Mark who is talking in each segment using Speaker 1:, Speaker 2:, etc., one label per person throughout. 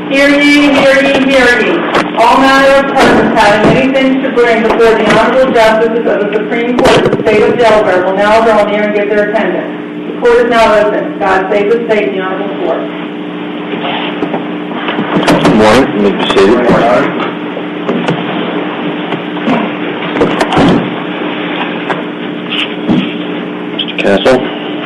Speaker 1: Hear ye, hear ye, hear ye. All manner of persons having anything to bring before the honorable justices of the Supreme Court of the state of Delaware will now draw near and give their attendance. The court is now open. God save the state and the honorable court.
Speaker 2: Good morning. You may be seated. Good morning. Mr. Castle.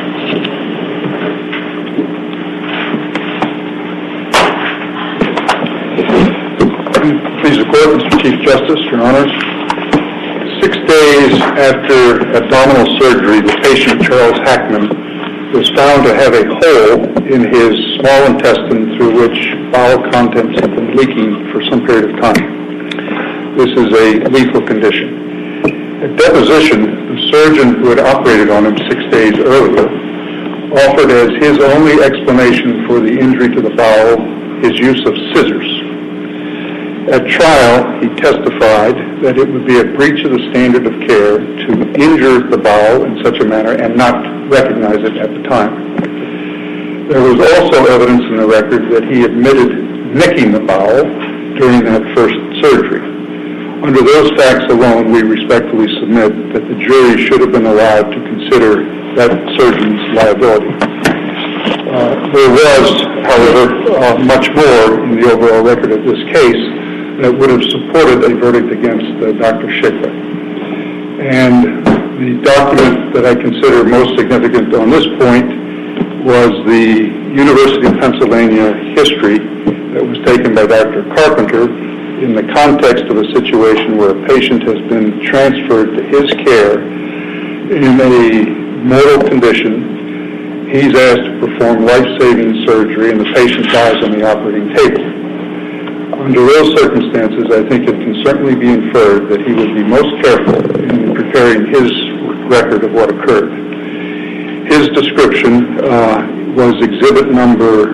Speaker 3: Please the court, Mr. Chief Justice, Your Honors. 6 days after abdominal surgery, the patient, Charles Hackman, was found to have a hole in his small intestine through which bowel contents had been leaking for some period of time. This is a lethal condition. At deposition, the surgeon who had operated on him 6 days earlier offered as his only explanation for the injury to the bowel his use of scissors. At trial, he testified that it would be a breach of the standard of care to injure the bowel in such a manner and not recognize it at the time. There was also evidence in the record that he admitted nicking the bowel during that first surgery. Under those facts alone, we respectfully submit that the jury should have been allowed to consider that surgeon's liability. There was, however, much more in the overall record of this case that would have supported a verdict against Dr. Schickler. And the document that I consider most significant on this point was the University of Pennsylvania history that was taken by Dr. Carpenter in the context of a situation where a patient has been transferred to his care in a mortal condition. He's asked to perform life-saving surgery and the patient dies on the operating table. Under those circumstances, I think it can certainly be inferred that he would be most careful in preparing his record of what occurred. His description was exhibit number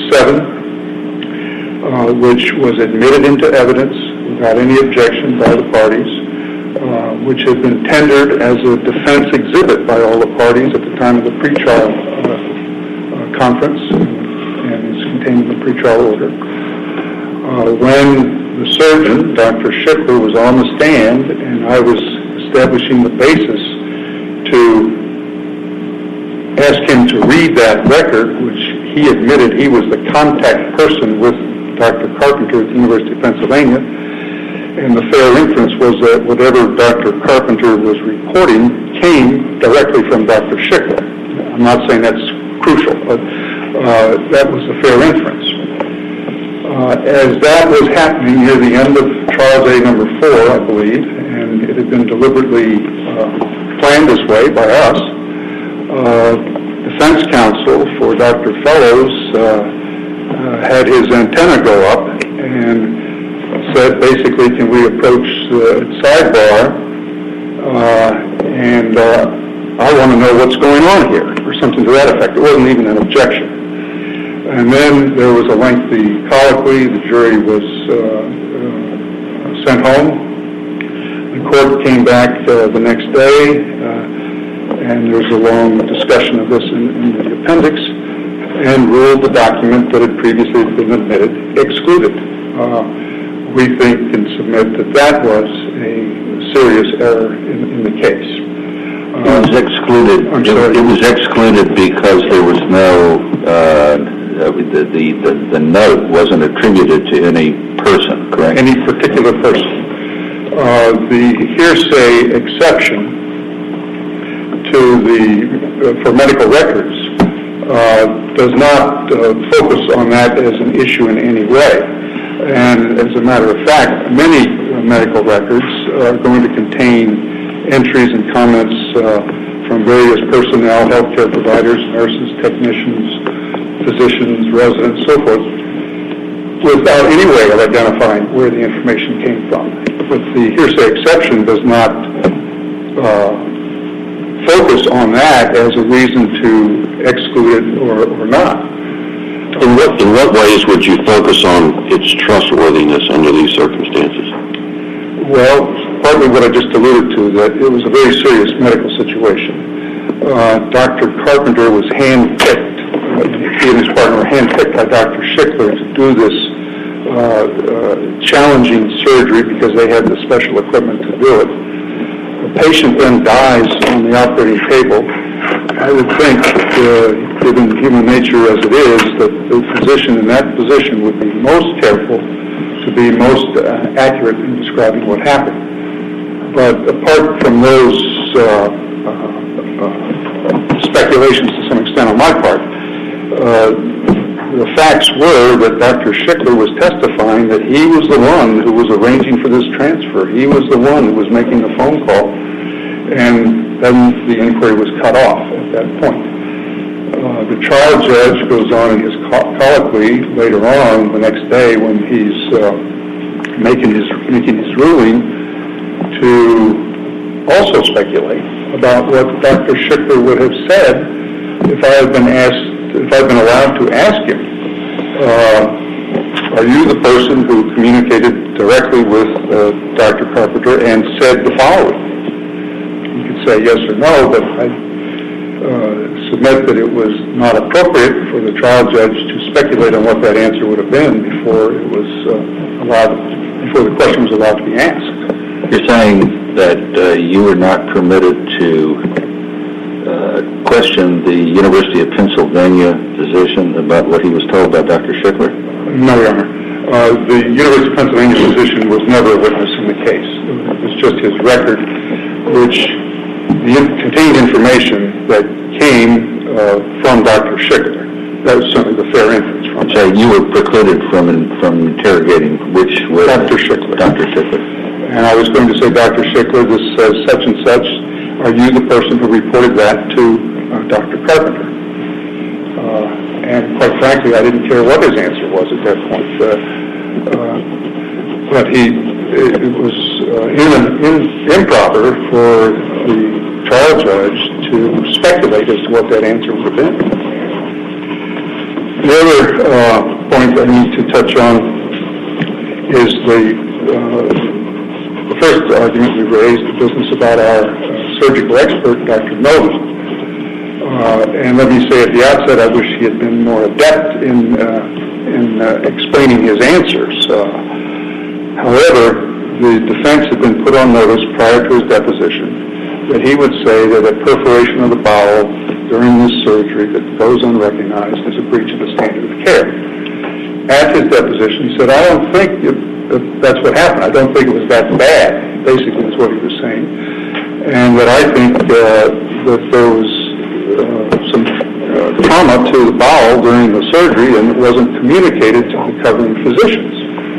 Speaker 3: 7, which was admitted into evidence without any objection by the parties, which had been tendered as a defense exhibit by all the parties at the time of the pretrial conference, and is contained in the pretrial order. When the surgeon, Dr. Schickler, was on the stand and I was establishing the basis to ask him to read that record, which he admitted he was the contact person with Dr. Carpenter at the University of Pennsylvania, and the fair inference was that whatever Dr. Carpenter was reporting came directly from Dr. Schickler. I'm not saying that's crucial, but that was the fair inference. As that was happening near the end of trial day number 4, I believe, and it had been deliberately planned this way by us, defense counsel for Dr. Fellows had his antenna go up and said, basically, can we approach the sidebar and I want to know what's going on here, or something to that effect. It wasn't even an objection. And then there was a lengthy colloquy. The jury was sent home. The court came back the next day, and there was a long discussion of this in the appendix, and ruled the document that had previously been admitted excluded. We think and submit that that was a serious error in the case.
Speaker 2: It was excluded. It was excluded because there was no. The note wasn't attributed to any person, correct?
Speaker 3: Any particular person. The hearsay exception for medical records does not focus on that as an issue in any way. And as a matter of fact, many medical records are going to contain entries and comments from various personnel, healthcare providers, nurses, technicians, physicians, residents, so forth, without any way of identifying where the information came from. But the hearsay exception does not focus on that as a reason to exclude it or not.
Speaker 2: In what ways would you focus on its trustworthiness under these circumstances?
Speaker 3: Well, partly what I just alluded to, that it was a very serious medical situation. Dr. Carpenter was handpicked. He and his partner were handpicked by Dr. Schickler to do this challenging surgery because they had the special equipment to do it. The patient then dies on the operating table. I would think, given human nature as it is, that the physician in that position would be most careful to be most accurate in describing what happened. But apart from those speculations to some extent on my part, the facts were that Dr. Schickler was testifying that he was the one who was arranging for this transfer. He was the one who was making the phone call, and then the inquiry was cut off at that point. The trial judge goes on in his colloquy later on the next day when he's making his ruling to also speculate about what Dr. Schickler would have said if I had been allowed to ask him, are you the person who communicated directly with Dr. Carpenter and said the following? You could say yes or no, but I submit that it was not appropriate for the trial judge to speculate on what that answer would have been before the question was allowed to be asked.
Speaker 2: You're saying that you were not permitted to question the University of Pennsylvania physician about what he was told by Dr. Schickler?
Speaker 3: No, Your Honor. The University of Pennsylvania physician was never a witness in the case. It was just his record, which contained information that came from Dr. Schickler. That was certainly the fair inference from
Speaker 2: So you were precluded from interrogating which was
Speaker 3: Dr. Schickler.
Speaker 2: Dr. Schickler.
Speaker 3: And I was going to say, Dr. Schickler, this says such and such. Are you the person who reported that to Dr. Carpenter? And quite frankly, I didn't care what his answer was at that point. But it was improper for the trial judge to speculate as to what that answer would have been. The other point I need to touch on is the first argument we raised, the business about our surgical expert, Dr. Nolan. And let me say at the outset, I wish he had been more adept in explaining his answers. However, the defense had been put on notice prior to his deposition that he would say that a perforation of the bowel during this surgery that goes unrecognized is a breach of the standard of care. At his deposition, he said, I don't think that's what happened. I don't think it was that bad, basically is what he was saying. And that I think that there was some trauma to the bowel during the surgery and it wasn't communicated to the covering physicians.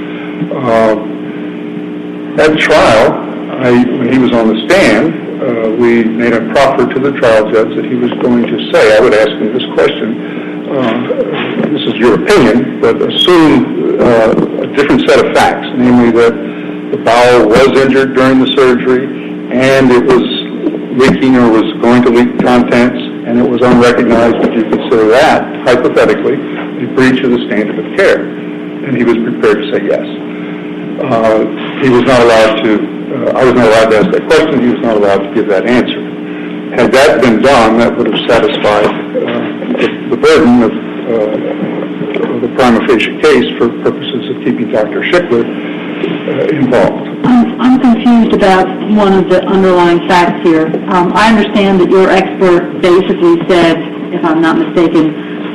Speaker 3: At trial, when he was on the stand, we made a proffer to the trial judge that he was going to say, I would ask him this question, this is your opinion, but assume a different set of facts, namely that the bowel was injured during the surgery and it was leaking or was going to leak contents and it was unrecognized. Would you consider that, hypothetically, a breach of the standard of care? And he was prepared to say yes. He was not allowed to, I was not allowed to ask that question, he was not allowed to give that answer. Had that been done, that would have satisfied the burden of the prima facie case for purposes of keeping Dr. Schickler involved.
Speaker 4: I'm confused about one of the underlying facts here. I understand that your expert basically said, if I'm not mistaken,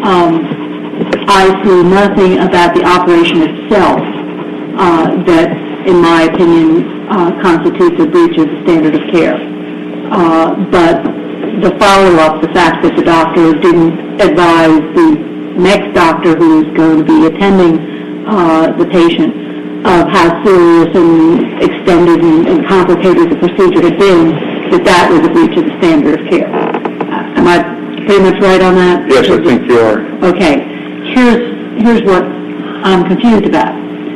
Speaker 4: I see nothing about the operation itself that, in my opinion, constitutes a breach of the standard of care. But the follow-up, the fact that the doctor didn't advise the next doctor who is going to be attending the patient of how serious and extended and complicated the procedure had been, that was a breach of the standard of care. Am I pretty much right on that?
Speaker 3: Yes, I think you are.
Speaker 4: Okay. Here's what I'm confused about.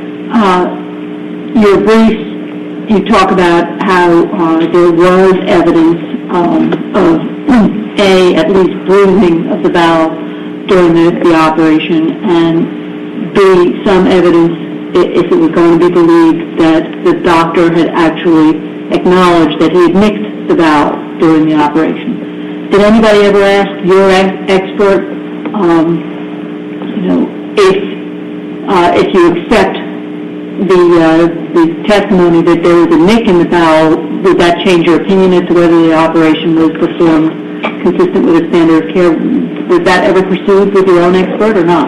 Speaker 4: Your brief, you talk about how there was evidence of A, at least bruising of the bowel during the operation, and B, some evidence, if it was going to be believed, that the doctor had actually acknowledged that he had mixed the bowel during the operation. Did anybody ever ask your expert, if you accept the testimony that there was a nick in the bowel, would that change your opinion as to whether the operation was performed consistent with the standard of care? Was that ever pursued with your own expert or not?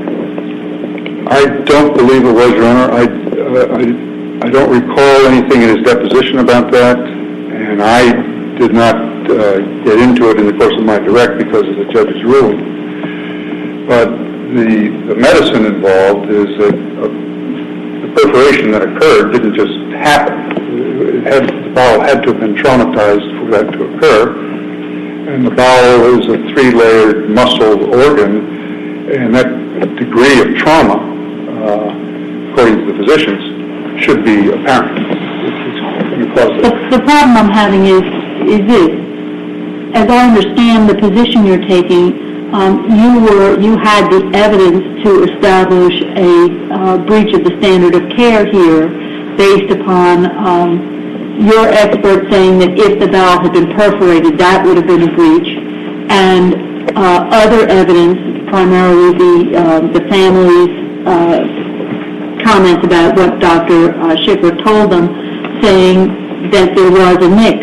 Speaker 3: I don't believe it was, Your Honor. I don't recall anything in his deposition about that, and I did not get into it in the course of my direct because of the judge's ruling. But the medicine involved is that the perforation that occurred didn't just happen. The bowel had to have been traumatized for that to occur, and the bowel is a 3-layered muscle organ, and that degree of trauma, according to the physicians, should be apparent.
Speaker 4: The problem I'm having is this. As I understand the position you're taking, you had the evidence to establish a breach of the standard of care here based upon your expert saying that if the bowel had been perforated, that would have been a breach, and other evidence, primarily the family's comments about what Dr. Schickler told them, saying that there was a nick,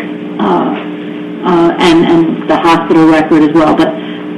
Speaker 4: and the hospital record as well. But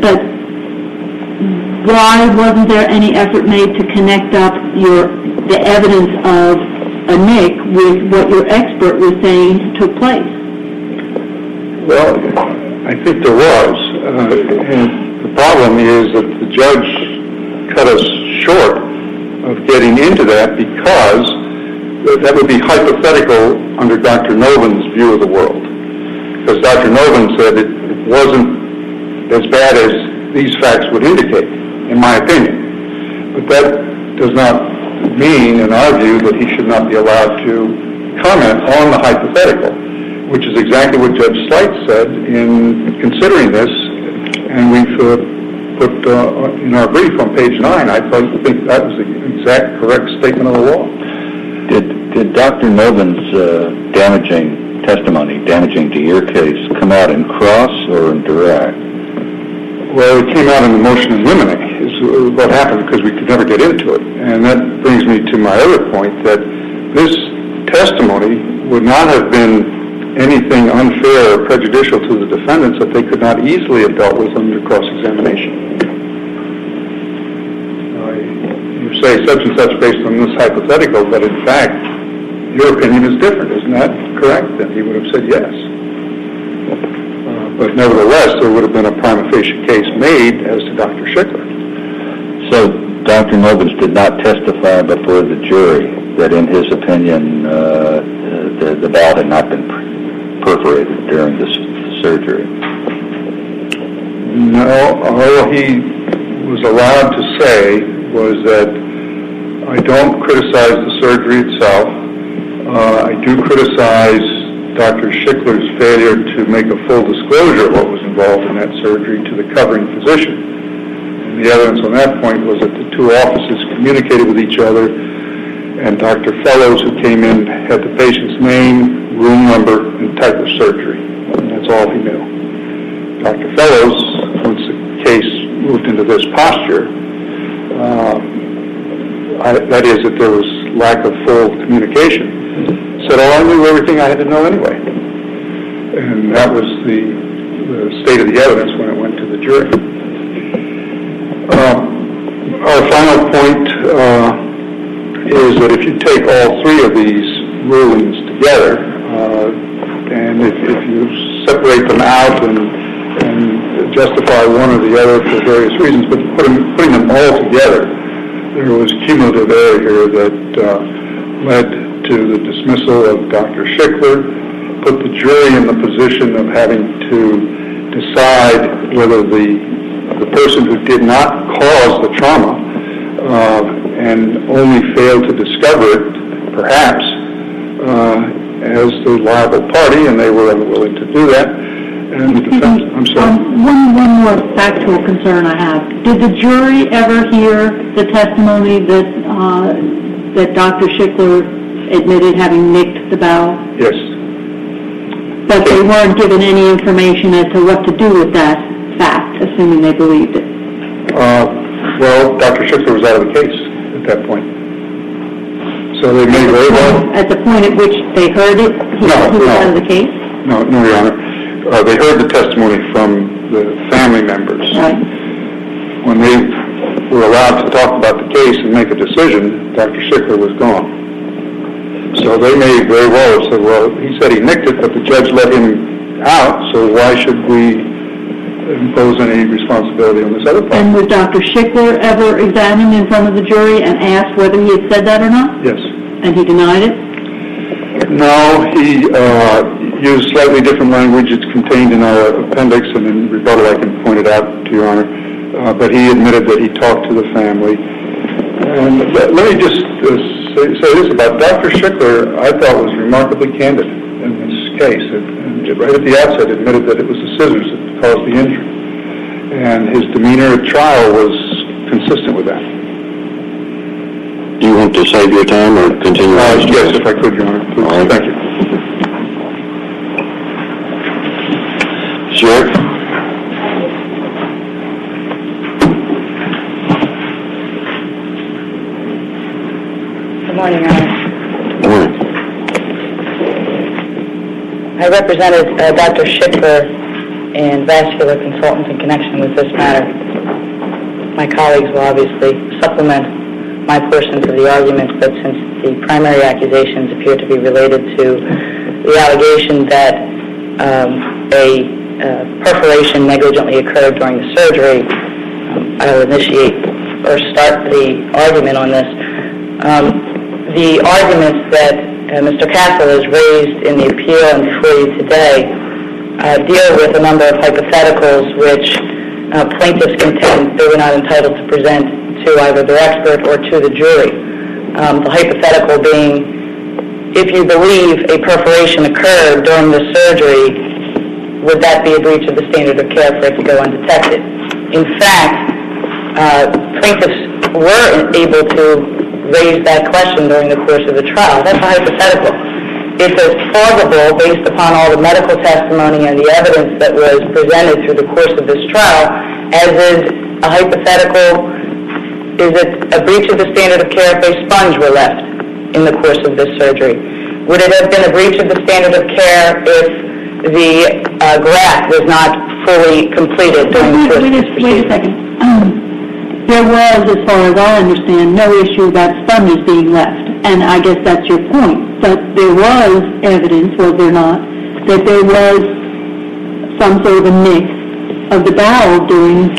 Speaker 4: why wasn't there any effort made to connect up the evidence of a nick with what your expert was saying took place?
Speaker 3: Well, I think there was. And the problem is that the judge cut us short of getting into that because that would be hypothetical under Dr. Noven's view of the world. Because Dr. Noven said it wasn't as bad as these facts would indicate, in my opinion. But that does not mean, in our view, that he should not be allowed to comment on the hypothetical, which is exactly what Judge Slight said in considering this, and we've put in our brief on page 9. I think that was the exact correct statement of the law.
Speaker 5: Did Dr. Noven's damaging testimony, damaging to your case, come out in cross or in direct?
Speaker 3: Well, it came out in the motion in limine, is what happened, because we could never get into it. And that brings me to my other point, that this testimony would not have been anything unfair or prejudicial to the defendants that they could not easily have dealt with under cross-examination. You say such and such based on this hypothetical, but in fact, your opinion is different. Isn't that correct? And he would have said yes. But nevertheless, there would have been a prima facie case made as to Dr. Schickler.
Speaker 5: So Dr. Novens did not testify before the jury that, in his opinion, the bowel had not been perforated during this surgery?
Speaker 3: No. All he was allowed to say was that I don't criticize the surgery itself. I do criticize Dr. Schickler's failure to make a full disclosure of what was involved in that surgery to the covering physician. And the evidence on that point was that the two offices communicated with each other, and Dr. Fellows, who came in, had the patient's name, room number, and type of surgery. And that's all he knew. Dr. Fellows, once the case moved into this posture, that is, that there was lack of full communication, said, I knew everything I had to know anyway. And that was the state of the evidence when it went to the jury. Our final point is that if you take all three of these rulings together, and if you separate them out and justify one or the other for various reasons, but putting them all together, there was cumulative error here that led to the dismissal of Dr. Schickler, put the jury in the position of having to decide whether the person who did not cause the trauma and only failed to discover it, perhaps, as the liable party, and they were unwilling to do that. And the defense, I'm sorry.
Speaker 4: One more factual concern I have. Did the jury ever hear the testimony that Dr. Schickler admitted having nicked the bowel?
Speaker 3: Yes.
Speaker 4: But they weren't given any information as to what to do with that fact, assuming they believed it?
Speaker 3: Well, Dr. Schickler was out of the case at that point. So they may very well...
Speaker 4: At the point at which they heard it, he was out of the case?
Speaker 3: No, Your Honor. They heard the testimony from the family members.
Speaker 4: Right.
Speaker 3: When they were allowed to talk about the case and make a decision, Dr. Schickler was gone. So they may very well have said, well, he said he nicked it, but the judge let him out, so why should we impose any responsibility on this other part?
Speaker 4: And was Dr. Schickler ever examined in front of the jury and asked whether he had said that or not?
Speaker 3: Yes.
Speaker 4: And he denied it?
Speaker 3: No, he used slightly different language. It's contained in our appendix, and in rebuttal I can point it out to Your Honor. But he admitted that he talked to the family. And let me just say this about Dr. Schickler. I thought was remarkably candid in this case. And right at the outset admitted that it was the scissors that caused the injury. And his demeanor at trial was consistent with that.
Speaker 2: Do you want to save your time or continue?
Speaker 3: Yes, if I could, Your Honor. Please.
Speaker 2: All right.
Speaker 3: Thank you.
Speaker 2: Sure.
Speaker 6: Good morning, Your Honor.
Speaker 2: Good morning.
Speaker 6: I represented Dr. Schickler and vascular consultants in connection with this matter. My colleagues will obviously supplement my portions of the argument, but since the primary accusations appear to be related to the allegation that a perforation negligently occurred during the surgery, I will initiate or start the argument on this. The arguments that Mr. Castle has raised in the appeal and before you today deal with a number of hypotheticals which plaintiffs contend they were not entitled to present to either their expert or to the jury. The hypothetical being, if you believe a perforation occurred during the surgery, would that be a breach of the standard of care for it to go undetected? In fact, plaintiffs were able to raise that question during the course of the trial. That's a hypothetical. It's as plausible based upon all the medical testimony and the evidence that was presented through the course of this trial as is a hypothetical. Is it a breach of the standard of care if a sponge were left in the course of this surgery? Would it have been a breach of the standard of care if the graft was not fully completed during the course of this procedure?
Speaker 4: Wait a second. There was, as far as I understand, no issue about sponges being left, and I guess that's your point. But there was evidence, was there not, that there was some sort of a nick of the bowel during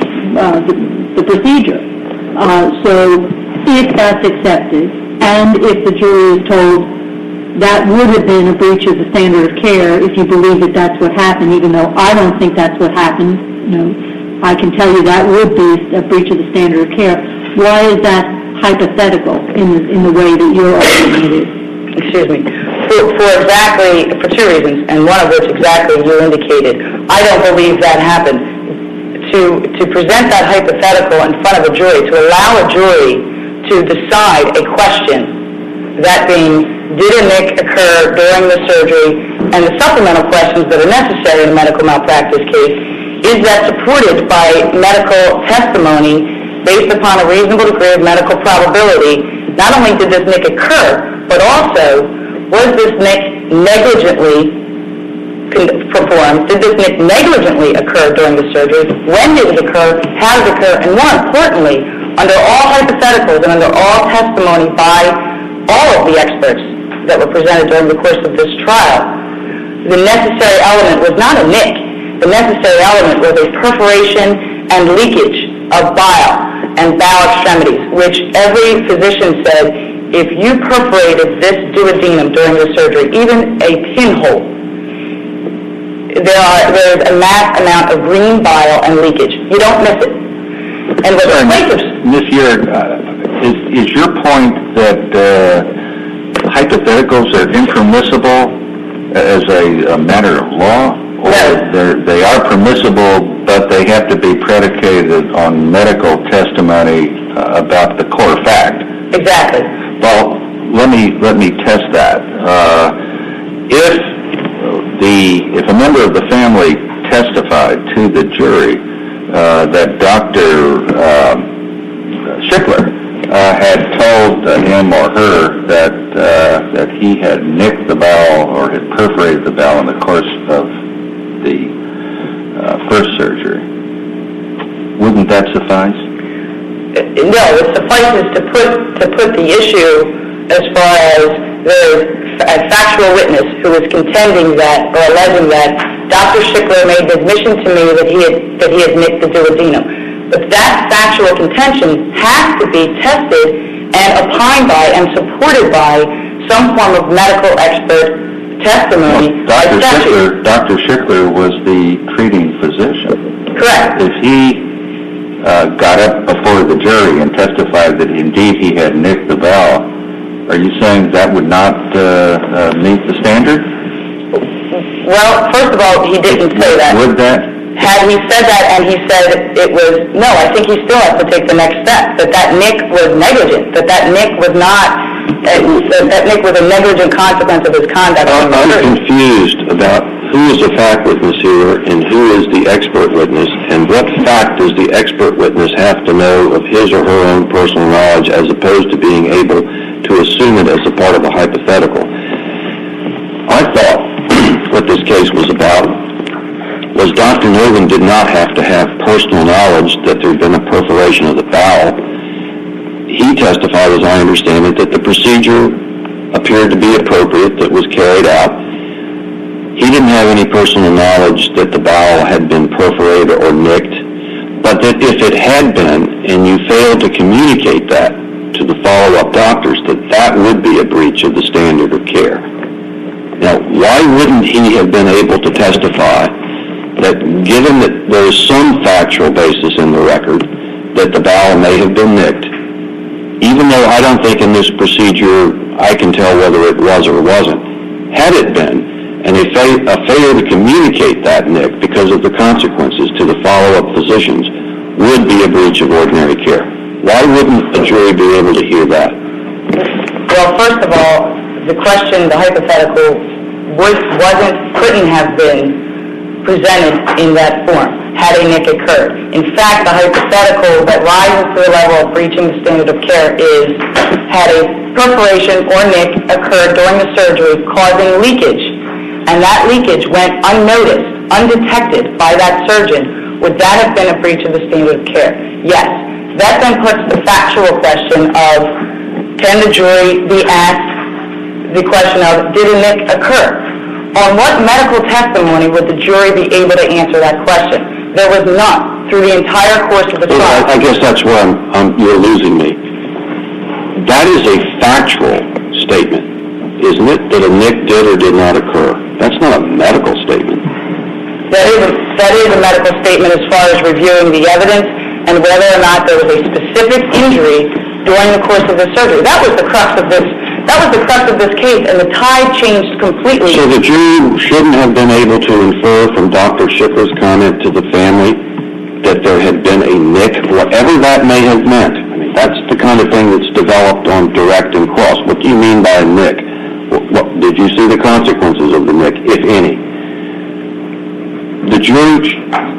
Speaker 4: the procedure. So if that's accepted, and if the jury is told that would have been a breach of the standard of care if you believe that that's what happened, even though I don't think that's what happened, I can tell you that would be a breach of the standard of care. Why is that hypothetical in the way that you're arguing it is?
Speaker 6: Excuse me. For two reasons, and one of which exactly you indicated. I don't believe that happened. To present that hypothetical in front of a jury, to allow a jury to decide a question, that being, did a nick occur during the surgery, and the supplemental questions that are necessary in a medical malpractice case, is that supported by medical testimony based upon a reasonable degree of medical probability? Not only did this nick occur, but also, was this nick negligently performed? Did this nick negligently occur during the surgery? When did it occur? How did it occur? And more importantly, under all hypotheticals and under all testimony by all of the experts that were presented during the course of this trial, the necessary element was not a nick. The necessary element was a perforation and leakage of bile and bowel extremities, which every physician said, if you perforated this duodenum during the surgery, even a pinhole, there is a mass amount of green bile and leakage. You don't miss it. And with the plaintiffs...
Speaker 5: Ms. Yeard, is your point that hypotheticals are impermissible as a matter of law? Or
Speaker 6: No.
Speaker 5: They are permissible, but they have to be predicated on medical testimony about the core fact?
Speaker 6: Exactly.
Speaker 5: Well, let me test that. If a member of the family testified to the jury that Dr. Schickler had told told him or her that he had nicked the bowel or had perforated the bowel in the course of the first surgery, wouldn't that suffice?
Speaker 6: No, it suffices to put the issue as far as a factual witness who is contending that or alleging that Dr. Schickler made the admission to me that he had nicked the duodenum. But that factual contention has to be tested and opined by and supported by some form of medical expert testimony.
Speaker 5: Well, Dr. Schickler was the treating physician.
Speaker 6: Correct.
Speaker 5: If he got up before the jury and testified that indeed he had nicked the bowel, are you saying that would not meet the standard?
Speaker 6: Well, first of all, he didn't say that.
Speaker 5: Would that?
Speaker 6: Had he said that and he said it was, no, I think he still has to take the next step, that nick was negligent, that nick was not, that nick was a negligent consequence of his conduct.
Speaker 2: I'm confused about who is a fact witness here and who is the expert witness, and what fact does the expert witness have to know of his or her own personal knowledge as opposed to being able to assume it as a part of a hypothetical. I thought what this case was about was Dr. Nogan did not have to have personal knowledge that there had been a perforation of the bowel. He testified, as I understand it, that the procedure appeared to be appropriate, that was carried out. He didn't have any personal knowledge that the bowel had been perforated or nicked, but that if it had been, and you failed to communicate that to the follow-up doctors, that would be a breach of the standard of care. Now, why wouldn't he have been able to testify that given that there is some factual basis in the record that the bowel may have been nicked, even though I don't think in this procedure I can tell whether it was or wasn't, had it been, and a failure to communicate that nick because of the consequences to the follow-up physicians would be a breach of ordinary care? Why wouldn't a jury be able to hear that?
Speaker 6: Well, first of all, the question, the hypothetical, couldn't have been presented in that form had a nick occurred. In fact, the hypothetical that rises to the level of breaching the standard of care is had a perforation or nick occurred during the surgery causing leakage, and that leakage went unnoticed, undetected by that surgeon. Would that have been a breach of the standard of care? Yes. That then puts the factual question of, can the jury be asked the question of, did a nick occur? On what medical testimony would the jury be able to answer that question? There was none through the entire course of the trial.
Speaker 2: I guess that's where you're losing me. That is a factual statement, isn't it, that a nick did or did not occur? That's not a medical statement.
Speaker 6: That is a medical statement as far as reviewing the evidence and whether or not there was a specific injury during the course of the surgery. That was the crux of this case, and the tide changed completely. So
Speaker 2: the jury shouldn't have been able to infer from Dr. Schickler's comment to the family that there had been a nick, whatever that may have meant. I mean, that's the kind of thing that's developed on direct and cross. What do you mean by a nick? Did you see the consequences of the nick, if any? The jury,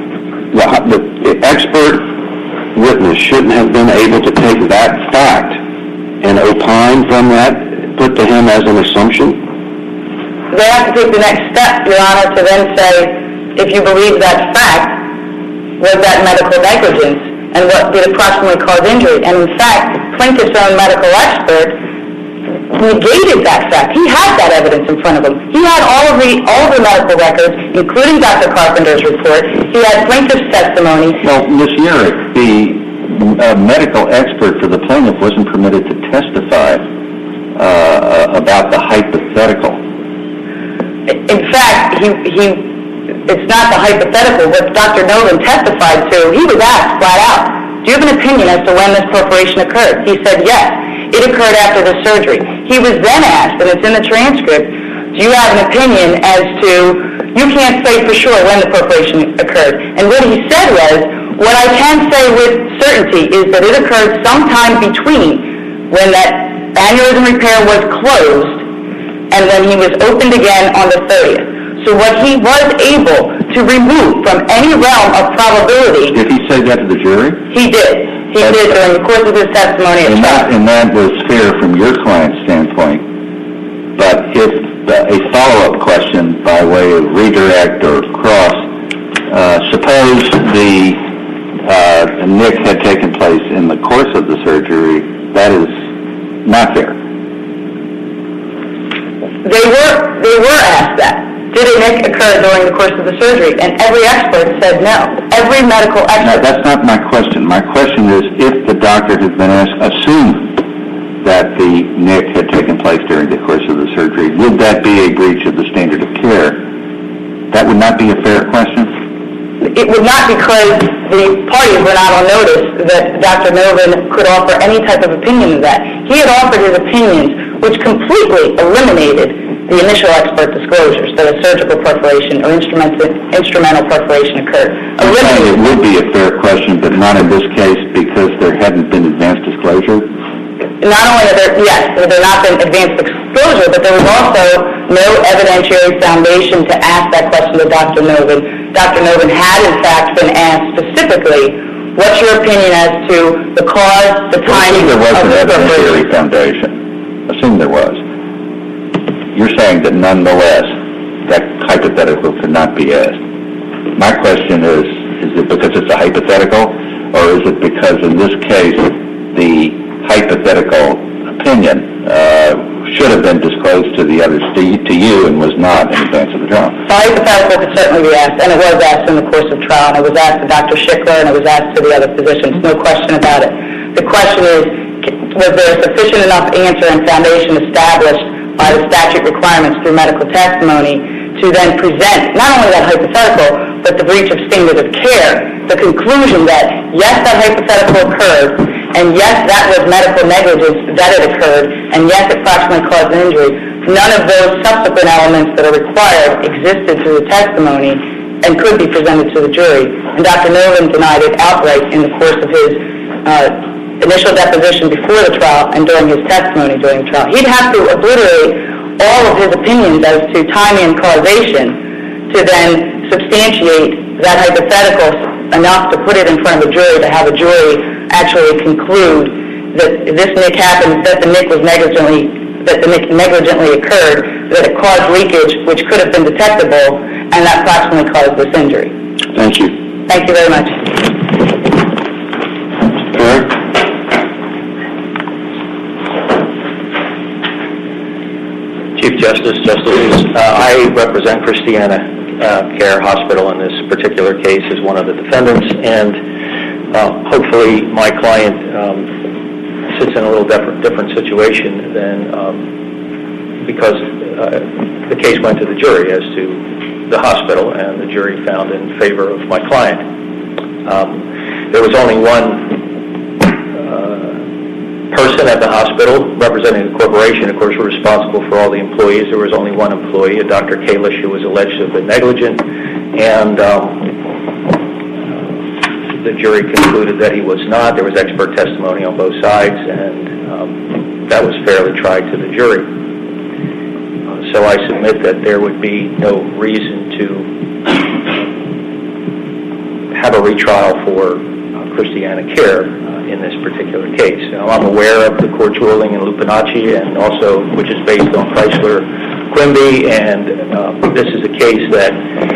Speaker 2: the expert witness shouldn't have been able to take that fact and opine from that, put to him as an assumption?
Speaker 6: They have to take the next step, Your Honor, to then say, if you believe that fact, was that medical negligence, and what did approximately cause injury? And in fact, plaintiff's own medical expert negated that fact. He had that evidence in front of him. He had all of the medical records, including Dr. Carpenter's report. He had plaintiff's testimony.
Speaker 5: Well, Ms. Yerrick, the medical expert for the plaintiff wasn't permitted to testify about the hypothetical.
Speaker 6: In fact, it's not the hypothetical. What Dr. Nolan testified to, he was asked flat out, do you have an opinion as to when this perforation occurred? He said, yes. It occurred after the surgery. He was then asked, and it's in the transcript, do you have an opinion as to, you can't say for sure when the perforation occurred. And what he said was, what I can say with certainty is that it occurred sometime between when that aneurysm repair was closed and when he was opened again on the 30th. So what he was able to remove from any realm of probability...
Speaker 5: Did he say that to the jury?
Speaker 6: He did. He did during the course of his testimony at trial.
Speaker 5: And that was fair from your client's standpoint. But if a follow-up question by way of redirect or cross, suppose the NIC had taken place in the course of the surgery, that is not fair.
Speaker 6: They were asked that. Did a NIC occur during the course of the surgery? And every expert said no. Every medical expert.
Speaker 5: No, that's not my question. My question is, if the doctor had been asked, assume that the NIC had taken place during the course of the surgery, would that be a breach of the standard of care? That would not be a fair question?
Speaker 6: It would not, because the parties were not on notice that Dr. Novin could offer any type of opinion of that. He had offered his opinions, which completely eliminated the initial expert disclosures that a surgical perforation or instrumental perforation occurred.
Speaker 5: It would be a fair question, but not in this case because there hadn't been advanced disclosure?
Speaker 6: Not only there not been advanced disclosure, but there was also no evidentiary foundation to ask that question to Dr. Novin. Dr. Novin had, in fact, been asked specifically, what's your opinion as to the cause, the timing of the perforation?
Speaker 5: Assume there was an evidentiary foundation. Assume there was. You're saying that nonetheless, that hypothetical could not be asked. My question is it because it's a hypothetical, or is it because in this case, the hypothetical opinion should have been disclosed to the others, to you, and was not in advance of the trial?
Speaker 6: The hypothetical could certainly be asked, and it was asked in the course of trial, and it was asked to Dr. Schickler, and it was asked to the other physicians, no question about it. The question is, was there sufficient enough answer and foundation established by the statute requirements through medical testimony to then present not only that hypothetical, but the breach of standard of care, the conclusion that, yes, that hypothetical occurred, and yes, that was medical negligence that it occurred, and yes, it proximately caused an injury. None of those subsequent elements that are required existed through the testimony and could be presented to the jury. And Dr. Novin denied it outright in the course of his initial deposition before the trial and during his testimony during the trial. He'd have to obliterate all of his opinions as to timing and causation to then substantiate that hypothetical enough to put it in front of the jury, to have a jury actually conclude that this NIC happened, that the NIC was negligently occurred, that it caused leakage which could have been detectable, and that approximately caused this injury.
Speaker 2: Thank you.
Speaker 6: Thank you very much.
Speaker 7: Chief Justice, Justices, I represent Christiana Care Hospital in this particular case as one of the defendants, and hopefully my client sits in a little different situation than because the case went to the jury as to the hospital, and the jury found in favor of my client. There was only one person at the hospital representing the corporation. Of course, we're responsible for all the employees. There was only one employee, a Dr. Kalish, who was alleged to have been negligent, and the jury concluded that he was not. There was expert testimony on both sides, and that was fairly tried to the jury. So I submit that there would be no reason to have a retrial for Christiana Care in this particular case. Now, I'm aware of the court's ruling in Lupinacci, and also which is based on Chrysler Quimby, and this is a case that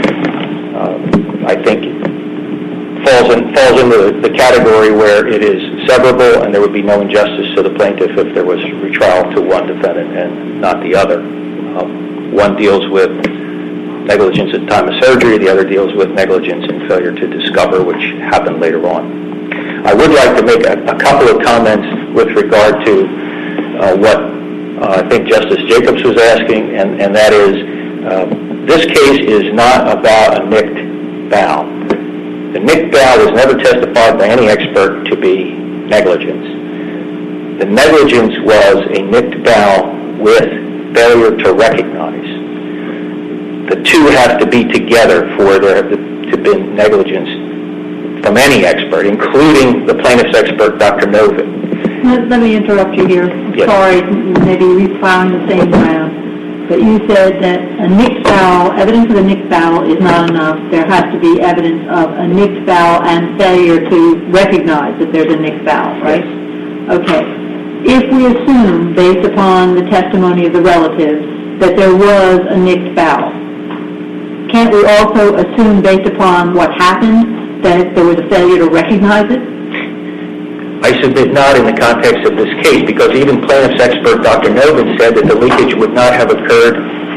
Speaker 7: I think falls into the category where it is severable, and there would be no injustice to the plaintiff if there was a retrial to one defendant and not the other. One deals with negligence at the time of surgery, the other deals with negligence and failure to discover, which happened later on. I would like to make a couple of comments with regard to what I think Justice Jacobs was asking, and that is, this case is not about a nicked bowel. The nicked bowel was never testified by any expert to be negligence. The negligence was a nicked bowel with failure to recognize. The two have to be together for there to be negligence from any expert, including the plaintiff's expert, Dr. Novin.
Speaker 4: Let me interrupt you here.
Speaker 7: Yes.
Speaker 4: Sorry, maybe we're following the same ground. but you said that a nicked bowel, evidence of a nicked bowel is not enough. There has to be evidence of a nicked bowel and failure to recognize that there's a nicked bowel, right? Okay. If we assume, based upon the testimony of the relatives, that there was a nicked bowel, can't we also assume, based upon what happened, that there was a failure to recognize it?
Speaker 7: I submit not in the context of this case, because even plaintiff's expert Dr. Novin said that the leakage would not have occurred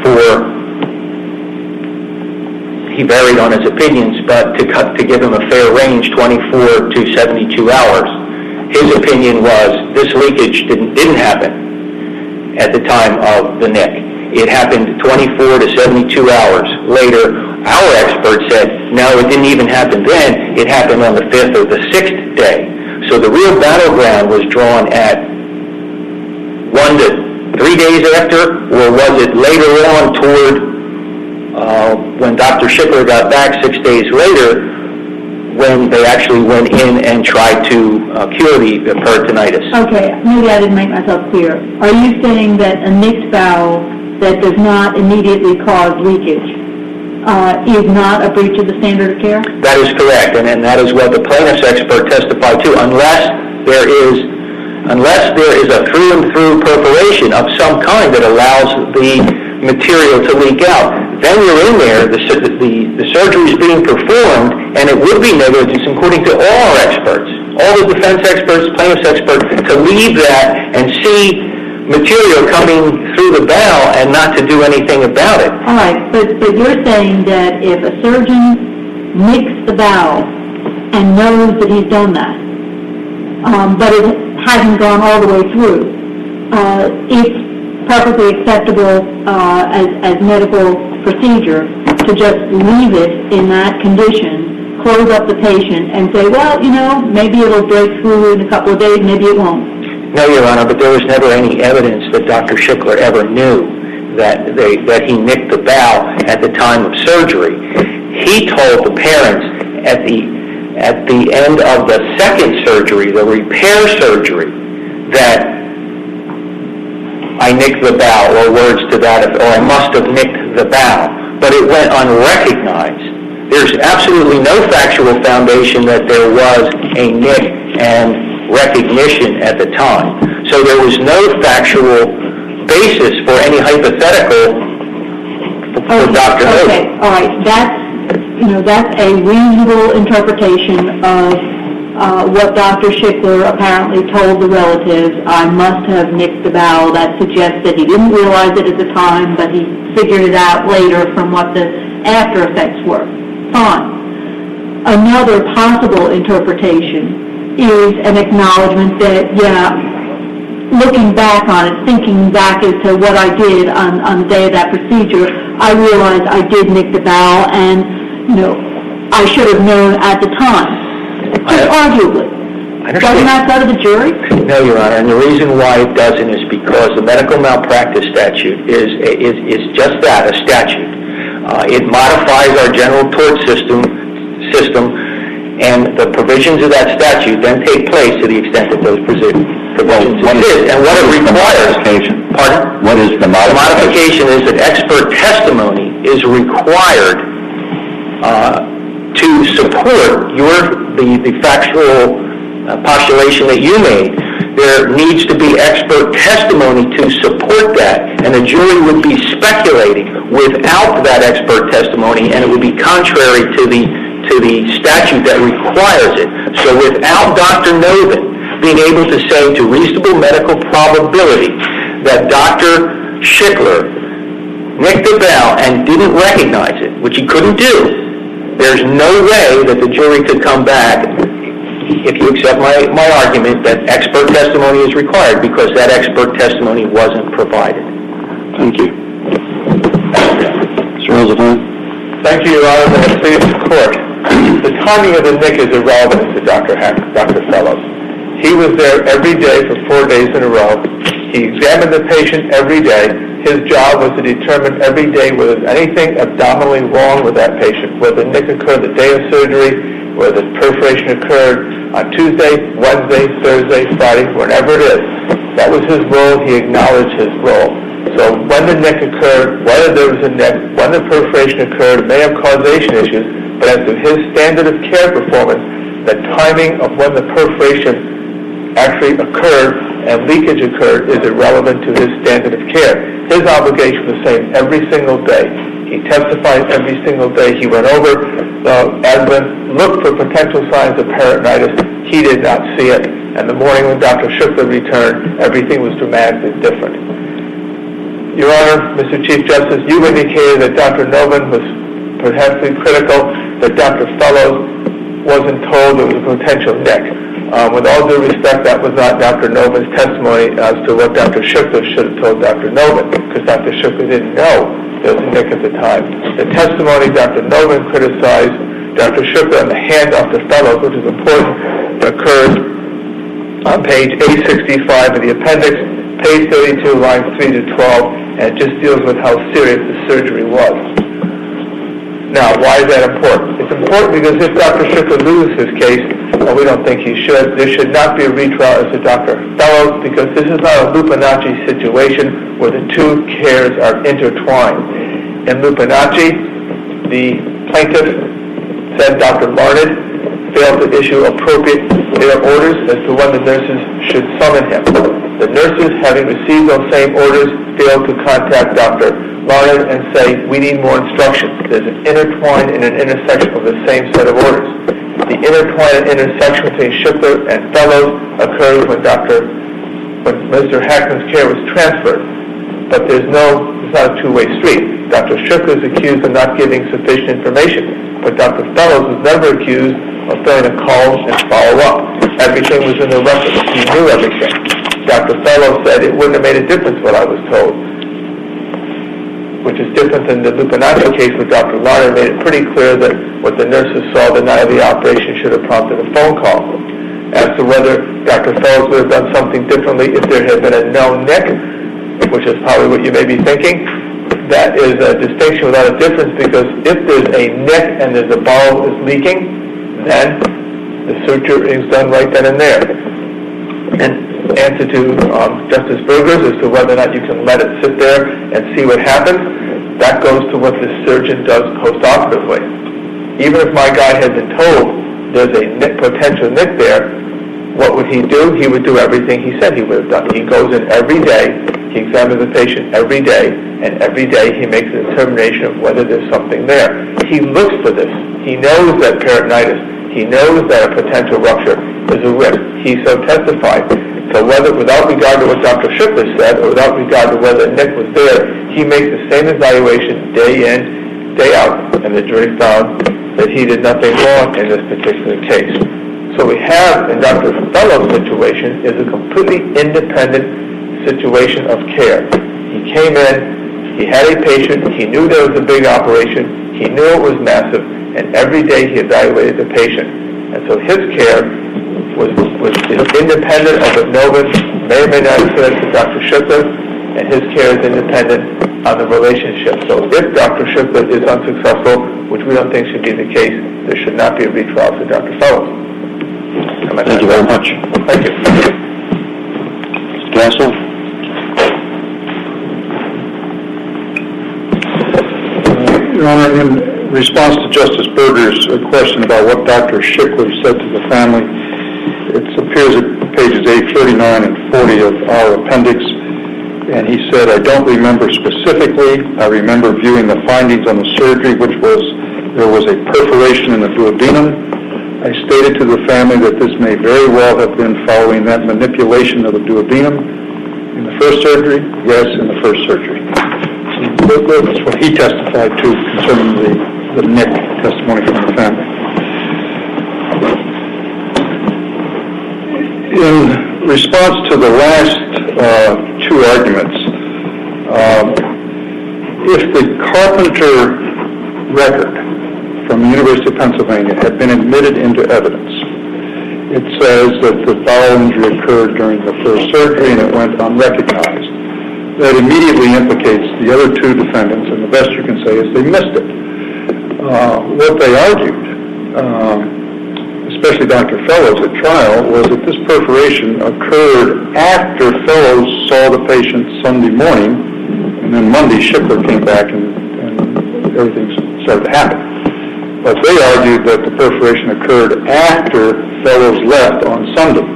Speaker 7: he varied on his opinions, but to give him a fair range, 24 to 72 hours. His opinion was this leakage didn't happen at the time of the nick. It happened 24 to 72 hours later. Our expert said, no, it didn't even happen then. It happened on the 5th or the 6th day. So the real battleground was drawn at 1 to 3 days after, or was it later on toward when Dr. Schickler got back 6 days later, when they actually went in and tried to cure the peritonitis?
Speaker 4: Okay, maybe I didn't make myself clear. Are you saying that a nicked bowel that does not immediately cause leakage is not a breach of the standard of care?
Speaker 7: That is correct, and that is what the plaintiff's expert testified to. Unless there is a through-and-through perforation of some kind that allows the material to leak out, then you're in there, the surgery is being performed, and it would be negligence according to all our experts, all the defense experts, plaintiff's experts, to leave that and see material coming through the bowel and not to do anything about it.
Speaker 4: All right, but you're saying that if a surgeon nicks the bowel and knows that he's done that, but it hasn't gone all the way through, it's perfectly acceptable as medical procedure to just leave it in that condition, close up the patient, and say, well, maybe it'll break through in a couple of days, maybe it won't.
Speaker 7: No, Your Honor, but there was never any evidence that Dr. Schickler ever knew that he nicked the bowel at the time of surgery. He told the parents at the end of the second surgery, the repair surgery, that I nicked the bowel, or words to that, or I must have nicked the bowel. But it went unrecognized. There's absolutely no factual foundation that there was a nick and recognition at the time. So there was no factual basis for any hypothetical for Dr. Novin.
Speaker 4: Okay, all right. That's a reasonable interpretation of what Dr. Schickler apparently told the relatives. I must have nicked the bowel. That suggests that he didn't realize it at the time, but he figured it out later from what the after effects were. Fine. Another possible interpretation is an acknowledgement that, looking back on it, thinking back as to what I did on the day of that procedure, I realized I did nick the bowel, and, I should have known at the time. Just arguably. Doesn't that go to the jury?
Speaker 7: No, Your Honor, and the reason why it doesn't is because the medical malpractice statute is just that, a statute. It modifies our general tort system, and the provisions of that statute then take place to the extent that those provisions exist. And what it requires... Pardon?
Speaker 5: What is the modification?
Speaker 7: The modification is that expert testimony is required to support the factual postulation that you made. There needs to be expert testimony to support that, and the jury would be speculating without that expert testimony, and it would be contrary to the statute that requires it. So without Dr. Novin being able to say to reasonable medical probability that Dr. Schickler nicked the bowel and didn't recognize it, which he couldn't do, there's no way that the jury could come back, if you accept my argument, that expert testimony is required, because that expert testimony wasn't provided.
Speaker 2: Thank you. Mr. Rosenthal?
Speaker 3: Thank you, Your Honor, and I'm pleased to court. The timing of the nick is irrelevant to Dr. Fellows. He was there every day for 4 days in a row. He examined the patient every day. His job was to determine every day whether there's anything abdominally wrong with that patient, whether the nick occurred the day of surgery, whether the perforation occurred on Tuesday, Wednesday, Thursday, Friday, whenever it is. That was his role. He acknowledged his role.
Speaker 8: So when the nick occurred, whether there was a nick, when the perforation occurred, may have causation issues, but as to his standard of care performance, the timing of when the perforation actually occurred and leakage occurred is irrelevant to his standard of care. His obligation was the same every single day. He testified every single day. He went over the abdomen, looked for potential signs of peritonitis. He did not see it. And the morning when Dr. Schuchler returned, everything was dramatically different. Your Honor, Mr. Chief Justice, you indicated that Dr. Novin was perhaps critical, that Dr. Fellows wasn't told there was a potential nick. With all due respect, that was not Dr. Novin's testimony as to what Dr. Schuchler should have told Dr. Novin, because Dr. Schuchler didn't know there was a nick at the time. The testimony Dr. Novin criticized Dr. Schuchler on the handoff to Fellows, which is important, occurs on page 865 of the appendix, page 32, lines 3 to 12, and it just deals with how serious the surgery was. Now, why is that important? It's important because if Dr. Schuchler loses his case, and we don't think he should, there should not be a retrial as to Dr. Fellows, because this is not a Lupinacci situation where the two cares are intertwined. In Lupinacci, the plaintiff said Dr. Larned failed to issue appropriate care orders as to when the nurses should summon him. The nurses, having received those same orders, failed to contact Dr. Larned and say, we need more instructions. There's an intertwine and an intersection of the same set of orders. The intertwine and intersection between Schuchler and Fellows occurred when Mr. Hackman's care was transferred. But it's not a two-way street. Dr. Schuchler is accused of not giving sufficient information, but Dr. Fellows was never accused of failing to call and follow up. Everything was in the record. He knew everything. Dr. Fellows said it wouldn't have made a difference what I was told, which is different than the Lupinacci case where Dr. Larned made it pretty clear that what the nurses saw the night of the operation should have prompted a phone call. As to whether Dr. Fellows would have done something differently if there had been a known nick, which is probably what you may be thinking, that is a distinction without a difference, because if there's a nick and there's a bowel is leaking, then the suture is done right then and there. And answer to Justice Burgers as to whether or not you can let it sit there and see what happens, that goes to what the surgeon does post-operatively. Even if my guy had been told there's a potential nick there, what would he do? He would do everything he said he would have done. He goes in every day, he examines the patient every day, and every day he makes a determination of whether there's something there. He looks for this. He knows that peritonitis, he knows that a potential rupture is a risk. He so testified. So whether, without regard to what Dr. Schuchler said, or without regard to whether Nick was there, he makes the same evaluation day in, day out, and the jury found that he did nothing wrong in this particular case. So we have, in Dr. Fellows' situation, is a completely independent situation of care. He came in, he had a patient, he knew there was a big operation, he knew it was massive, and every day he evaluated the patient. And so his care was independent of what Novin may or may not have said to Dr. Schuchler, and his care is independent on the relationship. So if Dr. Schuchler is unsuccessful, which we don't think should be the case, there should not be a retrial for Dr. Fellows.
Speaker 2: Thank you very much.
Speaker 8: Thank you.
Speaker 2: Mr. Castle?
Speaker 3: Your Honor, in response to Justice Berger's question about what Dr. Schuchler said to the family, it appears at pages 839 and 40 of our appendix, and he said, I don't remember specifically. I remember viewing the findings on the surgery, which was there was a perforation in the duodenum. I stated to the family that this may very well have been following that manipulation of the duodenum in the first surgery. Yes, in the first surgery. So that's what he testified to concerning the Nick testimony from the family. In response to the last two arguments, if the Carpenter record from the University of Pennsylvania had been admitted into evidence, it says that the bowel injury occurred during the first surgery and it went unrecognized. That immediately implicates the other two defendants, and the best you can say is they missed it. What they argued, especially Dr. Fellows at trial, was that this perforation occurred after Fellows saw the patient Sunday morning and then Monday Shipper came back and everything started to happen. But they argued that the perforation occurred after Fellows left on Sunday.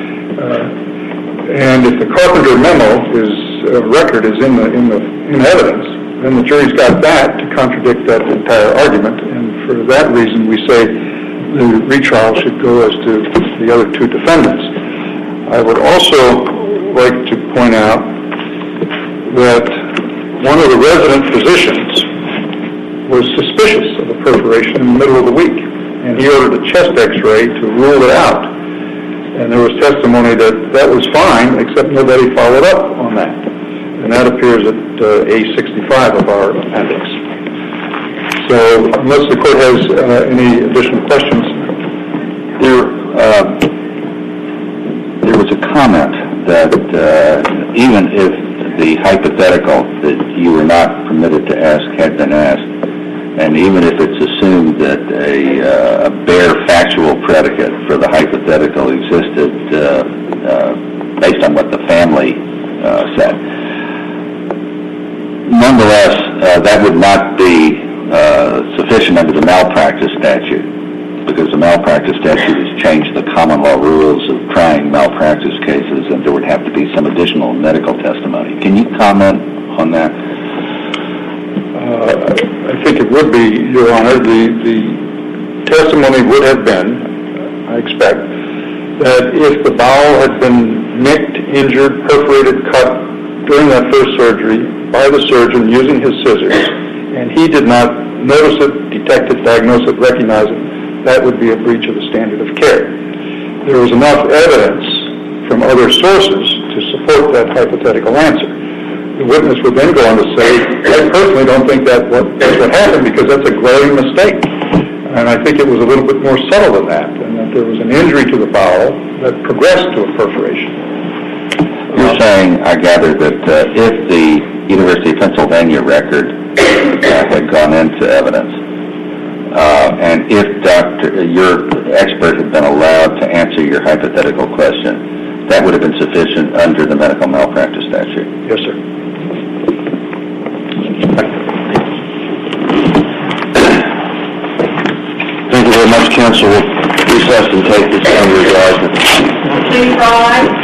Speaker 3: And if the Carpenter memo record is in evidence, then the jury's got that to contradict that entire argument. And for that reason, we say the retrial should go as to the other two defendants. I would also like to point out that one of the resident physicians was suspicious of a perforation in the middle of the week, and he ordered a chest x-ray to rule it out. And there was testimony that was fine, except nobody followed up on that. And that appears at A65 of our appendix. So unless the court has any additional questions.
Speaker 5: There was a comment that even if the hypothetical that you were not permitted to ask had been asked, and even if it's assumed that a bare factual predicate for the hypothetical existed based on what the family said, nonetheless, that would not be sufficient under the malpractice statute, because the malpractice statute has changed the common law rules of trying malpractice cases, and there would have to be some additional medical testimony. Can you comment on that?
Speaker 3: I think it would be, Your Honor. The testimony would have been, I expect, that if the bowel had been nicked, injured, perforated, cut during that first surgery by the surgeon using his scissors, and he did not notice it, detect it, diagnose it, recognize it, that would be a breach of the standard of care. There was enough evidence from other sources to support that hypothetical answer. The witness would then go on to say, I personally don't think that's what happened, because that's a glaring mistake. And I think it was a little bit more subtle than that, and that there was an injury to the bowel that progressed to a perforation.
Speaker 5: You're saying, I gather, that if the University of Pennsylvania record had gone into evidence, and if your expert had been allowed to answer your hypothetical question, that would have been sufficient under the medical malpractice statute?
Speaker 3: Yes, sir.
Speaker 2: Thank you very much, counsel. We'll recess and take this under advisement.
Speaker 1: Please rise.